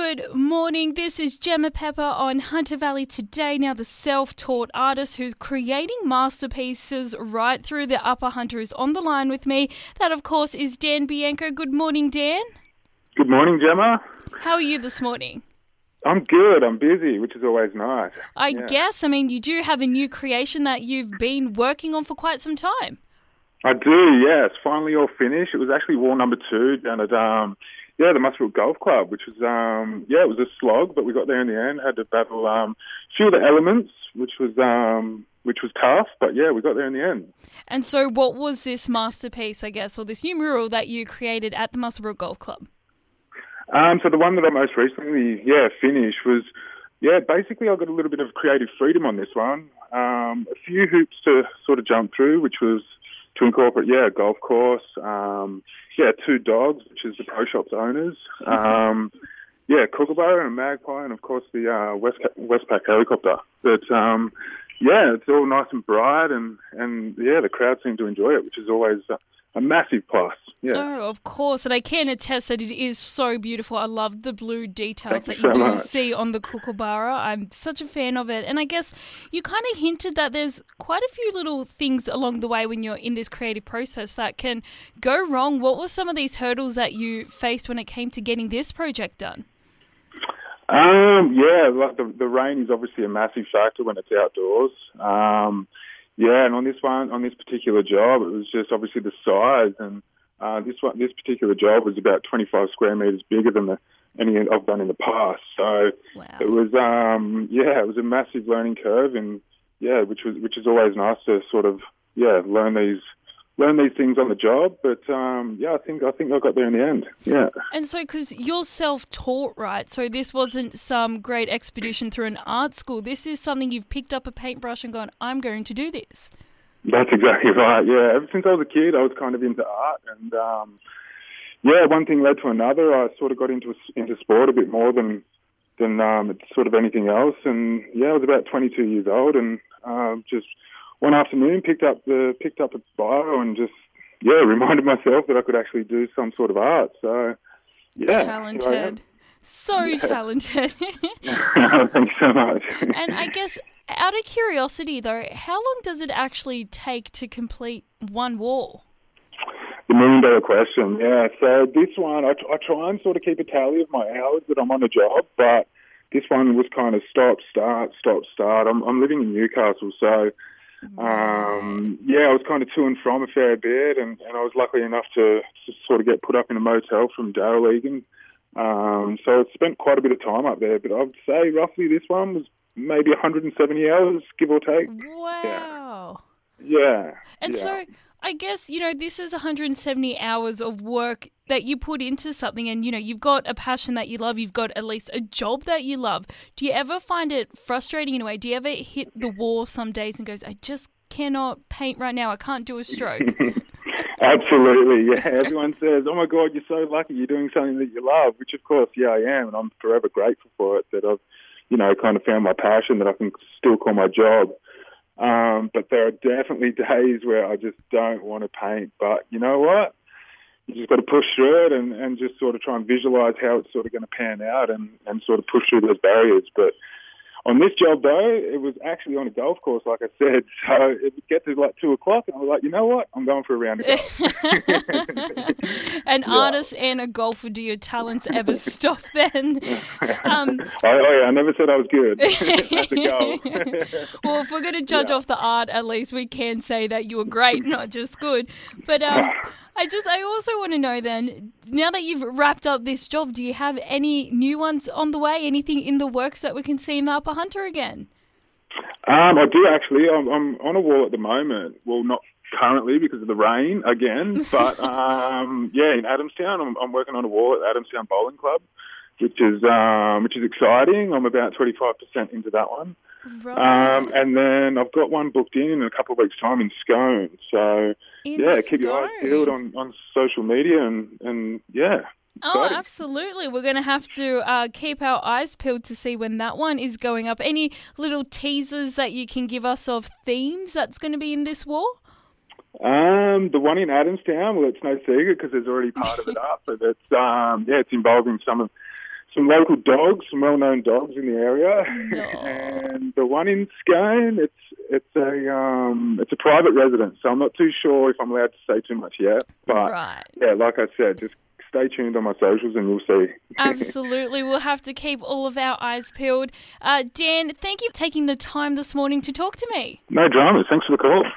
Good morning. This is Gemma Pepper on Hunter Valley Today. Now, the self-taught artist who's creating masterpieces right through the Upper Hunter is on the line with me. That, of course, is Dan Bianco. Good morning, Dan. Good morning, Gemma. How are you this morning? I'm good. I'm busy, which is always nice. I guess. I mean, you do have a new creation that you've been working on for quite some time. I do, yes. Finally all finished. It was actually wall number 2 down at the Muswellbrook Golf Club, which was it was a slog, but we got there in the end. Had to battle a few of the elements, which was tough, but yeah, we got there in the end. And so what was this masterpiece, I guess, or this new mural that you created at the Muswellbrook Golf Club? So the one that I most recently finished was basically I got a little bit of creative freedom on this one. A few hoops to sort of jump through, which was to incorporate a golf course, 2 dogs, which is the Pro Shop's owners, Kookaburra and a magpie, and of course the Westpac helicopter. But it's all nice and bright, and the crowd seemed to enjoy it, which is always a massive plus. Yeah. Oh, of course. And I can attest that it is so beautiful. I love the blue details Thank that you so do much. see on the Kookaburra. I'm such a fan of it. And I guess you kind of hinted that there's quite a few little things along the way when you're in this creative process that can go wrong. What were some of these hurdles that you faced when it came to getting this project done? Like the rain is obviously a massive factor when it's outdoors. And on this particular job, it was just obviously the size, and this particular job was about 25 square meters bigger than any I've done in the past. So Wow. it was it was a massive learning curve, and which is always nice to sort of learn these things on the job. But I think I got there in the end. Yeah. And so, because you're self-taught, right? So this wasn't some great expedition through an art school. This is something you've picked up a paintbrush and gone, I'm going to do this. That's exactly right. Yeah, ever since I was a kid, I was kind of into art, and one thing led to another. I sort of got into sport a bit more than sort of anything else. And I was about 22 years old, and just one afternoon picked up a bio and just reminded myself that I could actually do some sort of art. So Talented. So talented. Thanks so much. And I guess, out of curiosity though, how long does it actually take to complete one wall? The $1 million question. Yeah. So this one, I try and sort of keep a tally of my hours that I'm on a job, but this one was kind of stop, start. I'm living in Newcastle, so I was kind of to and from a fair bit, and I was lucky enough to sort of get put up in a motel from Darrell Egan. So I spent quite a bit of time up there, but I'd say roughly this one was maybe 170 hours, give or take. Wow. Yeah. And so I guess, this is 170 hours of work that you put into something, and, you've got a passion that you love. You've got at least a job that you love. Do you ever find it frustrating in a way? Do you ever hit the wall some days and goes, I just cannot paint right now. I can't do a stroke. Absolutely, yeah. Everyone says, oh my God, you're so lucky you're doing something that you love, which of course, I am, and I'm forever grateful for it, that I've, kind of found my passion that I can still call my job. But there are definitely days where I just don't want to paint. But you know what? You just got to push through it and just sort of try and visualize how it's sort of going to pan out and sort of push through those barriers. But on this job, though, it was actually on a golf course, like I said. So it would get to like 2 o'clock, and I was like, you know what? I'm going for a round of golf. An artist and a golfer, do your talents ever stop then? I never said I was good. That's a goal. Well, if we're going to judge off the art, at least we can say that you were great, not just good. But I also want to know then, now that you've wrapped up this job, do you have any new ones on the way? Anything in the works that we can see in the Upper Hunter again? I do actually. I'm on a wall at the moment. Well, not currently because of the rain again, but in Adamstown, I'm working on a wall at Adamstown Bowling Club, which is exciting. I'm about 25% into that one. Right. And then I've got one booked in a couple of weeks' time in Scone. So, keep your eyes peeled on social media and Oh, exciting. absolutely. We're going to have to keep our eyes peeled to see when that one is going up. Any little teasers that you can give us of themes that's going to be in this wall? The one in Adamstown, well, it's no secret because there's already part of it up, but it's involving some some local dogs, some well-known dogs in the area, No. and the one in Scone, it's a private residence, so I'm not too sure if I'm allowed to say too much yet. But Right. yeah, like I said, just stay tuned on my socials and you'll see. Absolutely. We'll have to keep all of our eyes peeled. Dan, thank you for taking the time this morning to talk to me. No dramas. Thanks for the call.